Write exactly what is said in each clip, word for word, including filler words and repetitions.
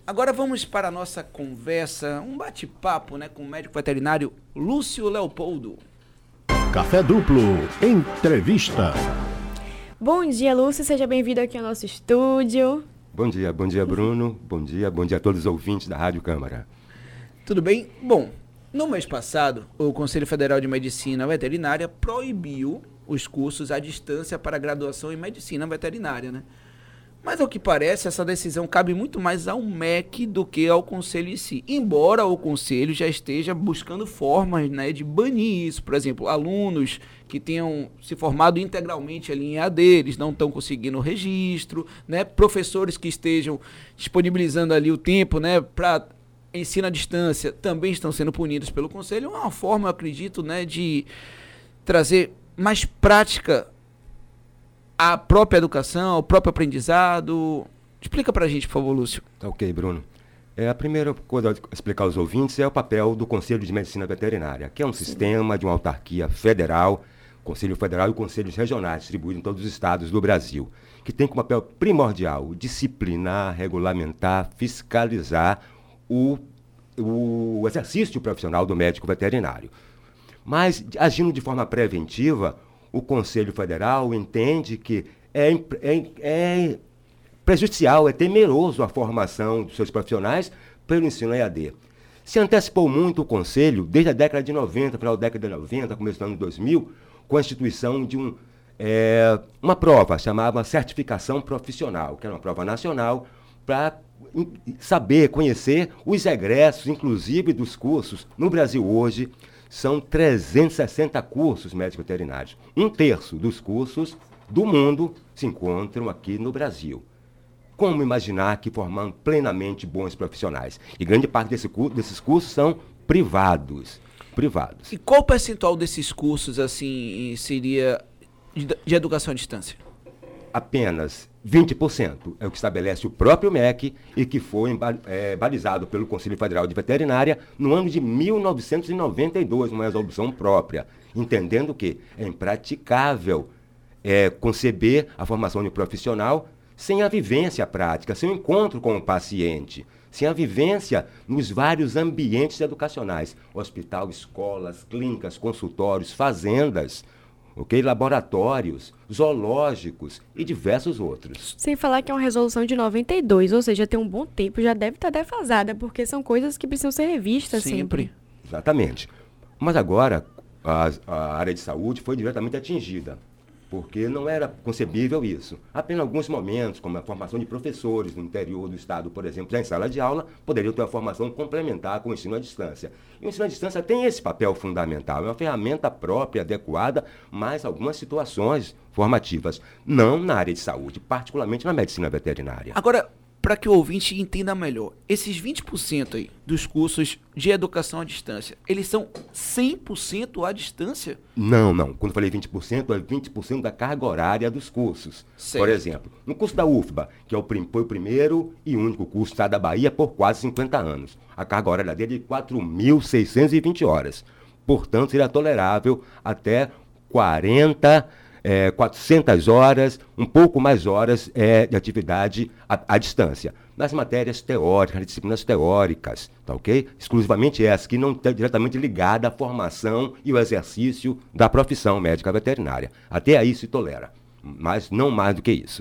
agora vamos para a nossa conversa, um bate-papo, né, com o médico veterinário Lúcio Leopoldo. Café Duplo, entrevista. Bom dia, Lúcio, seja bem-vindo aqui ao nosso estúdio. Bom dia, bom dia, Bruno. Bom dia, bom dia a todos os ouvintes da Rádio Câmara. Tudo bem? Bom, no mês passado, o Conselho Federal de Medicina Veterinária proibiu os cursos à distância para graduação em Medicina Veterinária, né? Mas, ao que parece, essa decisão cabe muito mais ao M E C do que ao Conselho em si. Embora o Conselho já esteja buscando formas, né, de banir isso. Por exemplo, alunos que tenham se formado integralmente ali em A D, eles não estão conseguindo o registro, né? Professores que estejam disponibilizando ali o tempo, né, para ensino à distância também estão sendo punidos pelo Conselho. É uma forma, eu acredito, né, de trazer mais prática a própria educação, o próprio aprendizado. Explica pra gente, por favor, Lúcio. Ok, Bruno. É, a primeira coisa a explicar aos ouvintes é o papel do Conselho de Medicina Veterinária, que é um Sim. sistema de uma autarquia federal, Conselho Federal e Conselhos Regionais, distribuídos em todos os estados do Brasil, que tem como papel primordial disciplinar, regulamentar, fiscalizar o, o exercício profissional do médico veterinário. Mas, agindo de forma preventiva, o Conselho Federal entende que é, é, é prejudicial, é temeroso a formação dos seus profissionais pelo ensino E A D. Se antecipou muito o Conselho, desde a década de noventa, final da década de noventa, começo do ano dois mil, com a instituição de um, é, uma prova chamada Certificação Profissional, que era uma prova nacional, para saber, conhecer os egressos, inclusive dos cursos. No Brasil hoje, são trezentos e sessenta cursos médicos veterinários. Um terço dos cursos do mundo se encontram aqui no Brasil. Como imaginar que formando plenamente bons profissionais? E grande parte desse, desses cursos são privados. privados. E qual o percentual desses cursos assim seria de, de educação à distância? Apenas vinte por cento é o que estabelece o próprio M E C e que foi é, balizado pelo Conselho Federal de Veterinária no ano de mil novecentos e noventa e dois, uma resolução própria, entendendo que é impraticável é, conceber a formação de um profissional sem a vivência prática, sem o encontro com o paciente, sem a vivência nos vários ambientes educacionais, hospital, escolas, clínicas, consultórios, fazendas, ok? Laboratórios, zoológicos e diversos outros. Sem falar que é uma resolução de noventa e dois, ou seja, tem um bom tempo, já deve estar defasada, porque são coisas que precisam ser revistas sempre. sempre. Exatamente. Mas agora, a, a área de saúde foi diretamente atingida, porque não era concebível isso. Apenas alguns momentos, como a formação de professores no interior do estado, por exemplo, já em sala de aula, poderiam ter uma formação complementar com o ensino à distância. E o ensino à distância tem esse papel fundamental, é uma ferramenta própria, adequada, mas algumas situações formativas, não na área de saúde, particularmente na medicina veterinária. Agora, para que o ouvinte entenda melhor, esses vinte por cento aí dos cursos de educação à distância, eles são cem por cento à distância? Não, não. Quando eu falei vinte por cento, é vinte por cento da carga horária dos cursos. Certo. Por exemplo, no curso da U F B A, que é o, prim, foi o primeiro e único curso do estado da Bahia por quase cinquenta anos, a carga horária dele é de quatro mil seiscentas e vinte horas. Portanto, seria tolerável até quarenta É, quatrocentas horas, um pouco mais horas é, de atividade à, à distância. Nas matérias teóricas, nas disciplinas teóricas, tá ok? Exclusivamente essas, que não estão diretamente ligadas à formação e ao exercício da profissão médica veterinária. Até aí se tolera, mas não mais do que isso.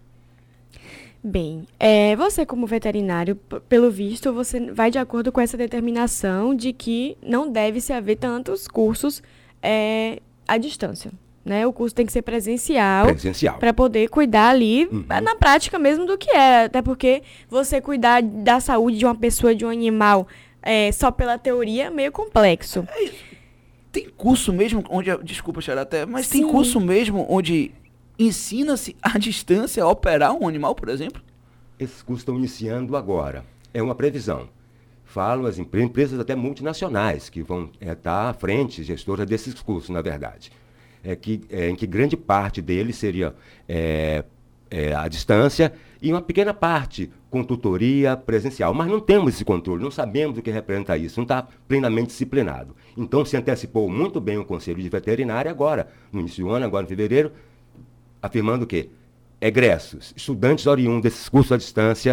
Bem, é, você como veterinário, p- pelo visto, você vai de acordo com essa determinação de que não deve se haver tantos cursos é, à distância. Né? O curso tem que ser presencial, Presencial. para poder cuidar ali, Uhum. na prática mesmo, do que é. Até porque você cuidar da saúde de uma pessoa, de um animal, é, só pela teoria, é meio complexo. É, tem curso mesmo onde... Desculpa, Xará, até, mas Sim. tem curso mesmo onde ensina-se à distância a operar um animal, por exemplo? Esses cursos estão iniciando agora. É uma previsão. Falam as empre- empresas até multinacionais que vão estar à frente, gestoras desses cursos, na verdade. É que, é, em que grande parte deles seria é, é, à distância e uma pequena parte com tutoria presencial. Mas não temos esse controle, não sabemos o que representa isso, não está plenamente disciplinado. Então se antecipou muito bem o Conselho de Veterinária agora, no início do ano, agora em fevereiro, afirmando que egressos, estudantes oriundos desses cursos à distância,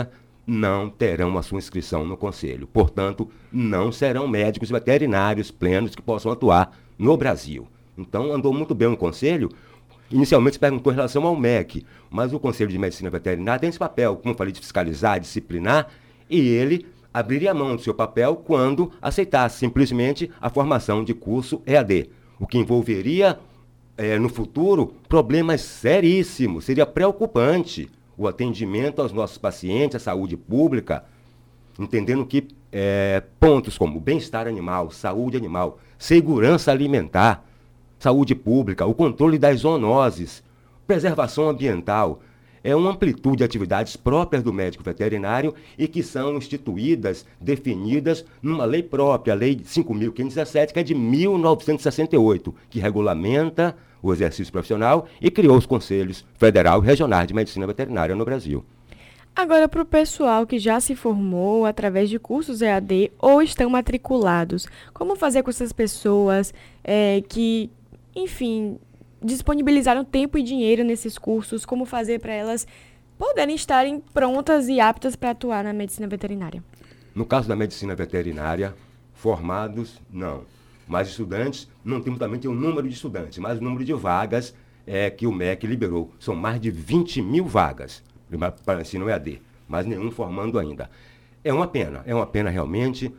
não terão a sua inscrição no Conselho. Portanto, não serão médicos veterinários plenos que possam atuar no Brasil. Então, andou muito bem o Conselho. Inicialmente se perguntou em relação ao M E C, mas o Conselho de Medicina Veterinária tem esse papel, como eu falei, de fiscalizar, disciplinar, e ele abriria a mão do seu papel quando aceitasse simplesmente a formação de curso E A D, o que envolveria, é, no futuro, problemas seríssimos, seria preocupante o atendimento aos nossos pacientes, a saúde pública, entendendo que é, pontos como bem-estar animal, saúde animal, segurança alimentar, saúde pública, o controle das zoonoses, preservação ambiental, é uma amplitude de atividades próprias do médico veterinário e que são instituídas, definidas numa lei própria, a Lei cinco mil quinhentos e dezessete, que é de mil novecentos e sessenta e oito, que regulamenta o exercício profissional e criou os Conselhos Federal e Regionais de Medicina Veterinária no Brasil. Agora, para o pessoal que já se formou através de cursos E A D ou estão matriculados, como fazer com essas pessoas é, que, enfim, disponibilizaram tempo e dinheiro nesses cursos, como fazer para elas poderem estarem prontas e aptas para atuar na medicina veterinária? No caso da medicina veterinária, formados, não. Mas estudantes, não temos também o número de estudantes, mas o número de vagas é, que o M E C liberou. São mais de vinte mil vagas para ensino E A D, mas nenhum formando ainda. É uma pena, é uma pena realmente.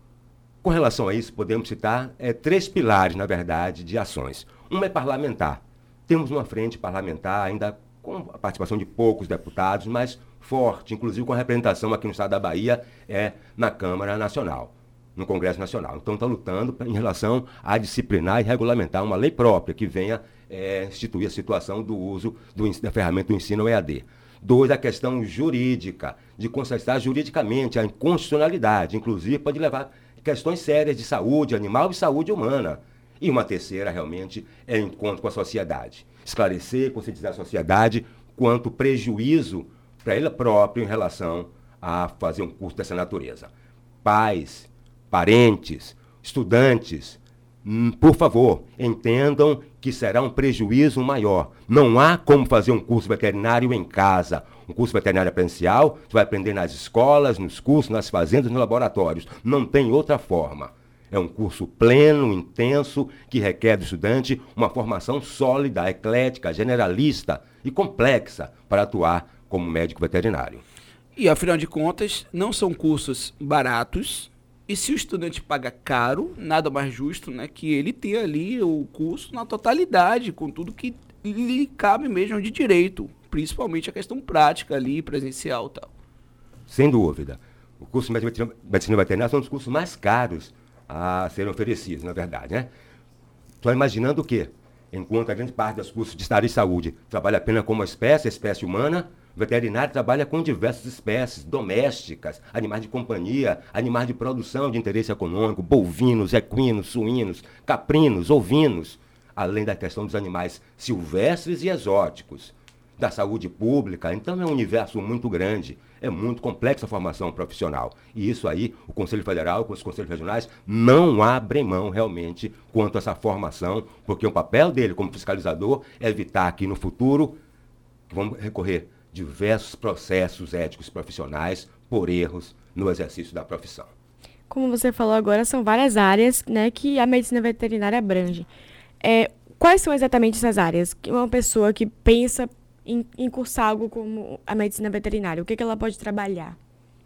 Com relação a isso, podemos citar é, três pilares, na verdade, de ações. Uma é parlamentar. Temos uma frente parlamentar, ainda com a participação de poucos deputados, mas forte, inclusive com a representação aqui no estado da Bahia, é, na Câmara Nacional, no Congresso Nacional. Então, está lutando em relação a disciplinar e regulamentar uma lei própria que venha é, instituir a situação do uso do, da ferramenta do ensino E A D. Dois, a questão jurídica, de constatar juridicamente a inconstitucionalidade, inclusive pode levar questões sérias de saúde animal e saúde humana. E uma terceira, realmente, é o encontro com a sociedade. Esclarecer, conscientizar a sociedade quanto prejuízo para ela própria em relação a fazer um curso dessa natureza. Pais, parentes, estudantes, hum, por favor, entendam que será um prejuízo maior. Não há como fazer um curso veterinário em casa. Um curso veterinário presencial, você vai aprender nas escolas, nos cursos, nas fazendas, nos laboratórios. Não tem outra forma. É um curso pleno, intenso, que requer do estudante uma formação sólida, eclética, generalista e complexa para atuar como médico veterinário. E, afinal de contas, não são cursos baratos. E se o estudante paga caro, nada mais justo, né, que ele tenha ali o curso na totalidade, com tudo que lhe cabe mesmo de direito, principalmente a questão prática ali, presencial e tal. Sem dúvida. O curso de medicina, medicina veterinária são um dos cursos mais caros a serem oferecidos, na verdade, né? Estou imaginando o quê? Enquanto a grande parte dos cursos de estado de saúde trabalha apenas com uma espécie, a espécie humana, o veterinário trabalha com diversas espécies domésticas, animais de companhia, animais de produção de interesse econômico, bovinos, equinos, suínos, caprinos, ovinos, além da questão dos animais silvestres e exóticos, da saúde pública. Então é um universo muito grande, é muito complexa a formação profissional. E isso aí, o Conselho Federal com os Conselhos Regionais não abrem mão realmente quanto a essa formação, porque o papel dele como fiscalizador é evitar que no futuro vamos recorrer diversos processos éticos profissionais por erros no exercício da profissão. Como você falou agora, são várias áreas, né, que a medicina veterinária abrange. É, quais são exatamente essas áreas? Uma pessoa que pensa em, em cursar algo como a medicina veterinária, o que, que ela pode trabalhar?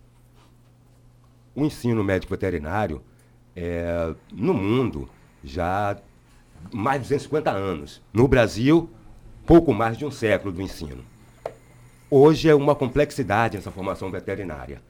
O ensino médico veterinário, é, no mundo, já há mais de duzentos e cinquenta anos. No Brasil, pouco mais de um século do ensino. Hoje é uma complexidade essa formação veterinária.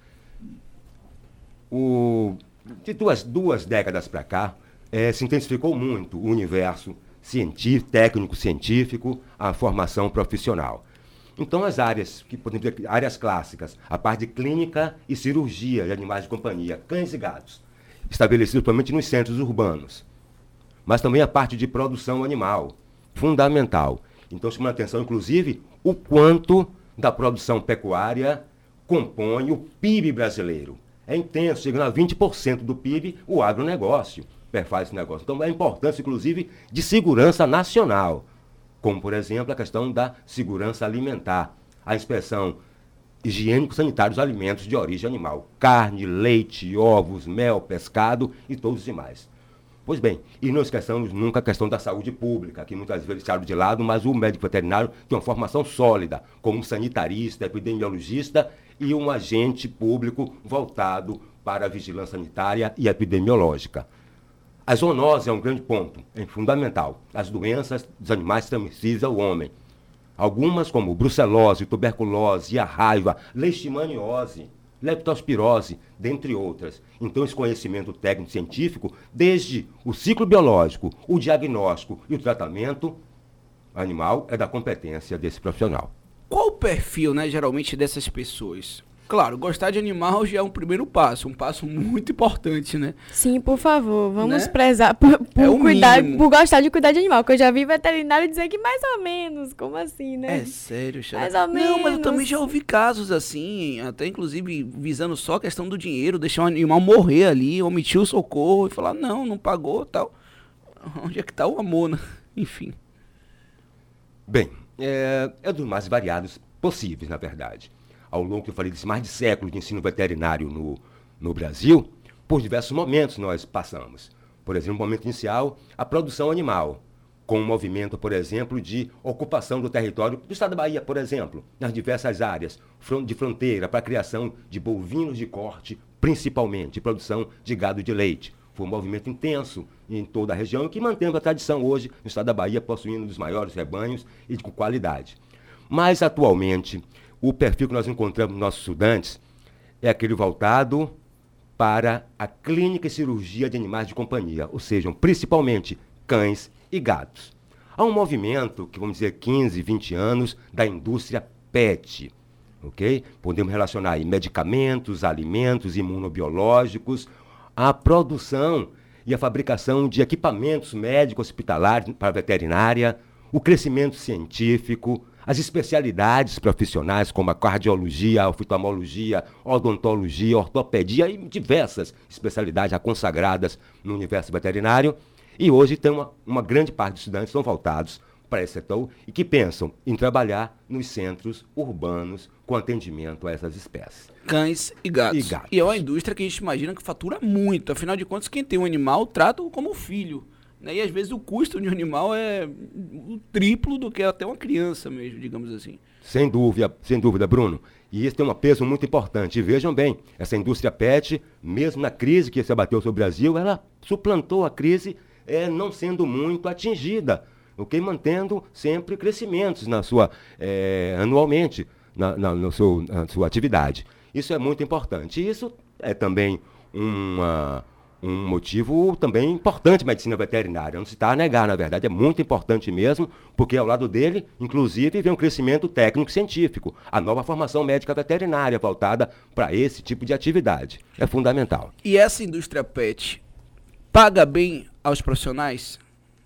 O, de duas, duas décadas para cá, é, se intensificou muito o universo científico, técnico-científico, a formação profissional. Então, as áreas, que podemos dizer, áreas clássicas, a parte de clínica e cirurgia de animais de companhia, cães e gatos, estabelecidos somente nos centros urbanos. Mas também a parte de produção animal, fundamental. Então, chama a atenção, inclusive, o quanto da produção pecuária compõe o P I B brasileiro. É intenso, chegando a vinte por cento do P I B, o agronegócio perfaz esse negócio. Então, é a importância, inclusive, de segurança nacional, como, por exemplo, a questão da segurança alimentar, a inspeção higiênicos sanitários alimentos de origem animal, carne, leite, ovos, mel, pescado e todos os demais. Pois bem, e não esqueçamos nunca a questão da saúde pública, que muitas vezes está de lado, mas o médico veterinário tem uma formação sólida, como um sanitarista, epidemiologista e um agente público voltado para a vigilância sanitária e epidemiológica. A zoonose é um grande ponto, é fundamental. As doenças dos animais transmissíveis ao homem. Algumas como brucelose, tuberculose, a raiva, leishmaniose, leptospirose, dentre outras. Então, esse conhecimento técnico-científico, desde o ciclo biológico, o diagnóstico e o tratamento animal, é da competência desse profissional. Qual o perfil, né, geralmente, dessas pessoas? Claro, gostar de animal já é um primeiro passo, um passo muito importante, né? Sim, por favor, vamos Né? prezar por, por É o cuidar, mínimo. por gostar de cuidar de animal, que eu já vi veterinário dizer que mais ou menos, como assim, né? É sério, Xará? Mais ou Não, mas eu também menos. já ouvi casos assim, até inclusive visando só a questão do dinheiro, deixar um animal morrer ali, omitir o socorro e falar, não, não pagou tal. Onde é que tá o amor, né? Enfim. Bem, é, é dos mais variados possíveis, na verdade. Ao longo que eu falei desse mais de século de ensino veterinário no, no Brasil, por diversos momentos nós passamos. Por exemplo, no momento inicial, a produção animal, com um movimento, por exemplo, de ocupação do território do estado da Bahia, por exemplo, nas diversas áreas fron- de fronteira para a criação de bovinos de corte, principalmente, produção de gado de leite. Foi um movimento intenso em toda a região e que mantém a tradição hoje no estado da Bahia, possuindo um dos maiores rebanhos e de qualidade. Mas, atualmente, o perfil que nós encontramos nos nossos estudantes é aquele voltado para a clínica e cirurgia de animais de companhia, ou seja, principalmente cães e gatos. Há um movimento, que vamos dizer quinze, vinte anos, da indústria pet, ok? Podemos relacionar aí medicamentos, alimentos, imunobiológicos, a produção e a fabricação de equipamentos médicos hospitalares para a veterinária, o crescimento científico, as especialidades profissionais como a cardiologia, a oftalmologia, odontologia, ortopedia e diversas especialidades já consagradas no universo veterinário. E hoje tem uma, uma grande parte dos estudantes estão voltados para esse setor e que pensam em trabalhar nos centros urbanos com atendimento a essas espécies. Cães e gatos. E gatos. E é uma indústria que a gente imagina que fatura muito. Afinal de contas, quem tem um animal trata-o como filho. Né? E às vezes o custo de um animal é o triplo do que até uma criança mesmo, digamos assim. Sem dúvida, sem dúvida, Bruno. E isso tem um peso muito importante. E vejam bem, essa indústria pet, mesmo na crise que se abateu sobre o Brasil, ela suplantou a crise é, não sendo muito atingida, ok? Mantendo sempre crescimentos na sua, é, anualmente na, na, no seu, na sua atividade. Isso é muito importante. E isso é também uma... um motivo também importante da medicina veterinária. Não se está a negar, na verdade, é muito importante mesmo, porque ao lado dele, inclusive, vem um crescimento técnico-científico, a nova formação médica veterinária voltada para esse tipo de atividade. É fundamental. E essa indústria pet paga bem aos profissionais?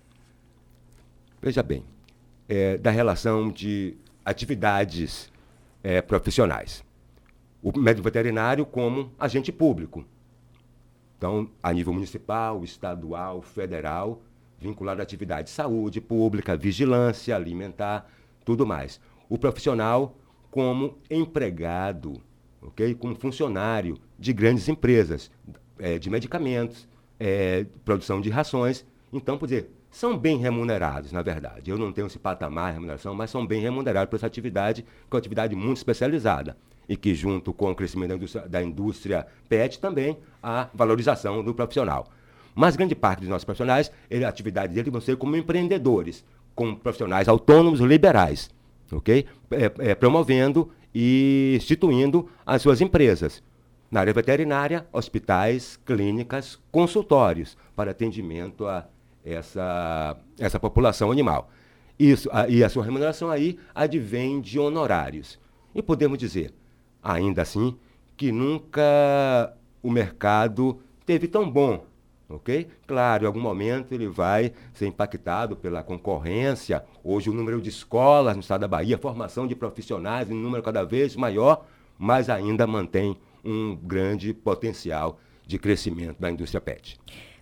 Veja bem, é, da relação de atividades é, profissionais. O médico veterinário como agente público. Então, a nível municipal, estadual, federal, vinculado à atividade de saúde pública, vigilância alimentar, tudo mais. O profissional como empregado, ok? Como funcionário de grandes empresas, é, de medicamentos, é, produção de rações. Então, por dizer, são bem remunerados, na verdade. Eu não tenho esse patamar de remuneração, mas são bem remunerados por essa atividade, que é uma atividade muito especializada. E que, junto com o crescimento da indústria, da indústria pet, também a valorização do profissional. Mas grande parte dos nossos profissionais, ele, a atividade deles vão ser como empreendedores, como profissionais autônomos liberais, ok? É, é, promovendo e instituindo as suas empresas. Na área veterinária, hospitais, clínicas, consultórios, para atendimento a essa, essa população animal. Isso, a, e a sua remuneração aí advém de honorários. E podemos dizer, ainda assim, que nunca o mercado teve tão bom, ok? Claro, em algum momento ele vai ser impactado pela concorrência. Hoje o número de escolas no estado da Bahia, a formação de profissionais em um número cada vez maior, mas ainda mantém um grande potencial de crescimento da indústria pet.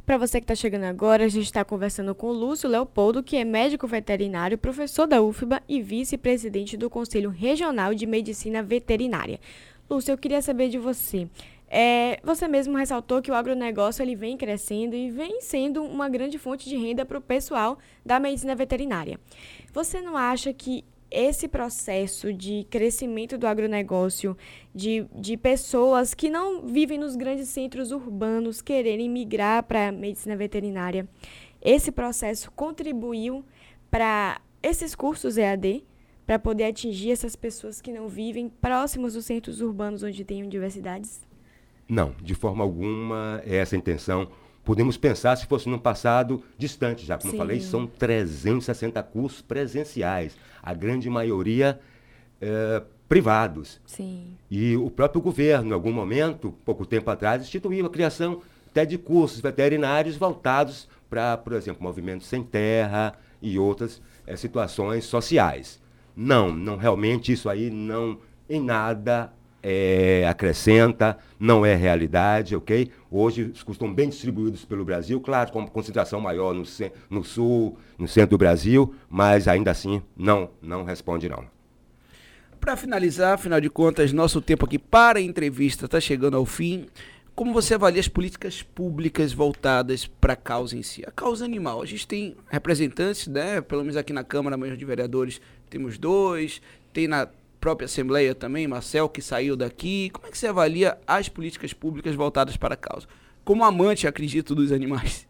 Para você que está chegando agora, a gente está conversando com o Lúcio Leopoldo, que é médico veterinário, professor da U F B A e vice-presidente do Conselho Regional de Medicina Veterinária. Lúcio, eu queria saber de você. É, você mesmo ressaltou que o agronegócio ele vem crescendo e vem sendo uma grande fonte de renda para o pessoal da medicina veterinária. Você não acha que esse processo de crescimento do agronegócio, de, de pessoas que não vivem nos grandes centros urbanos quererem migrar para a medicina veterinária, esse processo contribuiu para esses cursos E A D, para poder atingir essas pessoas que não vivem próximos dos centros urbanos onde tem universidades? Não, de forma alguma é essa a intenção. Podemos pensar se fosse num passado distante, já como Sim. eu falei, são trezentos e sessenta cursos presenciais, a grande maioria é, privados. Sim. E o próprio governo, em algum momento, pouco tempo atrás, instituiu a criação até de cursos veterinários voltados para, por exemplo, movimentos sem terra e outras é, situações sociais. Não, não realmente isso aí não em nada É, acrescenta, não é realidade, ok? Hoje os cursos estão bem distribuídos pelo Brasil, claro, com uma concentração maior no, no sul, no centro do Brasil, mas ainda assim não, não responde não. Para finalizar, afinal de contas, nosso tempo aqui para a entrevista está chegando ao fim. Como você avalia as políticas públicas voltadas para a causa em si? A causa animal. A gente tem representantes, né? Pelo menos aqui na Câmara mesmo de Vereadores temos dois, tem na própria Assembleia também, Marcel, que saiu daqui. Como é que você avalia as políticas públicas voltadas para a causa? Como amante, acredito, dos animais.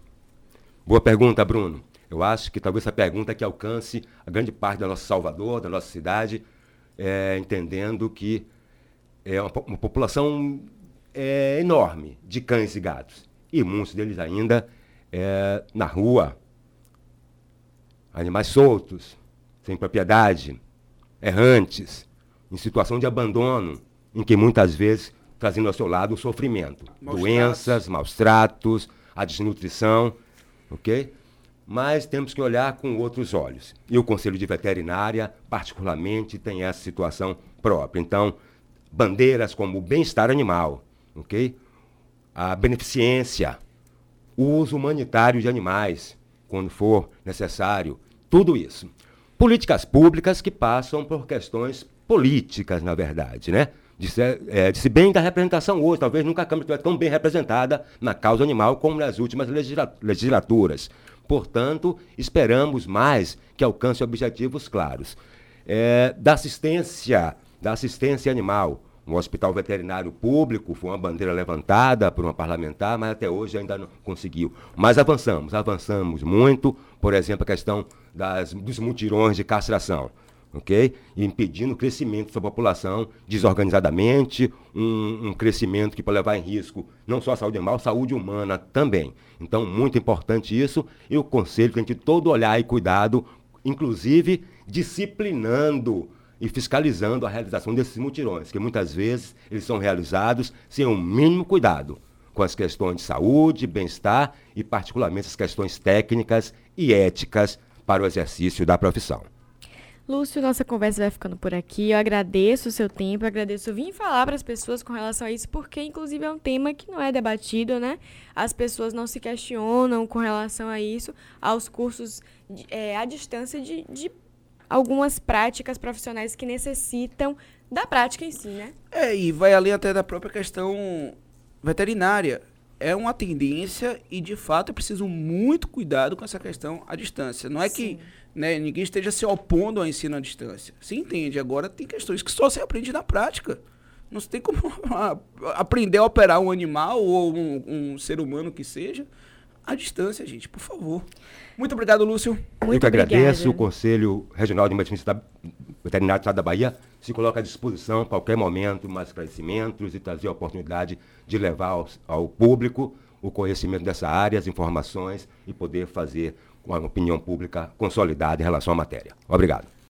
Boa pergunta, Bruno. Eu acho que talvez essa pergunta que alcance a grande parte da nossa Salvador, da nossa cidade, é, entendendo que é uma, uma população é, enorme de cães e gatos. E muitos deles ainda é, na rua, animais soltos, sem propriedade, errantes, em situação de abandono, em que muitas vezes trazendo ao seu lado o sofrimento, Maus doenças, tratos. maus tratos, a desnutrição, ok? Mas temos que olhar com outros olhos. E o Conselho de Veterinária, particularmente, tem essa situação própria. Então, bandeiras como o bem-estar animal, ok? A beneficência, o uso humanitário de animais, quando for necessário, tudo isso. Políticas públicas que passam por questões políticas, na verdade, né? De se, é, de se bem da representação hoje, talvez nunca a Câmara estiver tão bem representada na causa animal como nas últimas legisla- legislaturas. Portanto, esperamos mais que alcance objetivos claros. É, da assistência, da assistência animal, um hospital veterinário público, foi uma bandeira levantada por uma parlamentar, mas até hoje ainda não conseguiu. Mas avançamos, avançamos muito, por exemplo, a questão das, dos mutirões de castração, ok? Impedindo o crescimento da população desorganizadamente, um, um crescimento que pode levar em risco não só a saúde animal, a saúde humana também. Então, muito importante isso, e o Conselho tem que ter todo olhar e cuidado, inclusive disciplinando e fiscalizando a realização desses mutirões, que muitas vezes eles são realizados sem o mínimo cuidado com as questões de saúde, bem-estar e particularmente as questões técnicas e éticas para o exercício da profissão. Lúcio, nossa conversa vai ficando por aqui. Eu agradeço o seu tempo, eu agradeço vir falar para as pessoas com relação a isso, porque inclusive é um tema que não é debatido, né? As pessoas não se questionam com relação a isso, aos cursos é, à distância de, de algumas práticas profissionais que necessitam da prática em si, né? É, e vai além até da própria questão veterinária. É uma tendência e, de fato, é preciso muito cuidado com essa questão à distância. Não é Sim. que né, ninguém esteja se opondo ao ensino à distância. Se entende. Agora, tem questões que só se aprende na prática. Não se tem como aprender a operar um animal ou um, um ser humano que seja à distância, gente, por favor. Muito obrigado, Lúcio. Muito Eu que agradeço. obrigada. O Conselho Regional de Medicina Veterinária do Estado da Bahia se coloca à disposição, a qualquer momento, mais esclarecimentos e trazer a oportunidade de levar ao, ao público o conhecimento dessa área, as informações e poder fazer uma opinião pública consolidada em relação à matéria. Obrigado.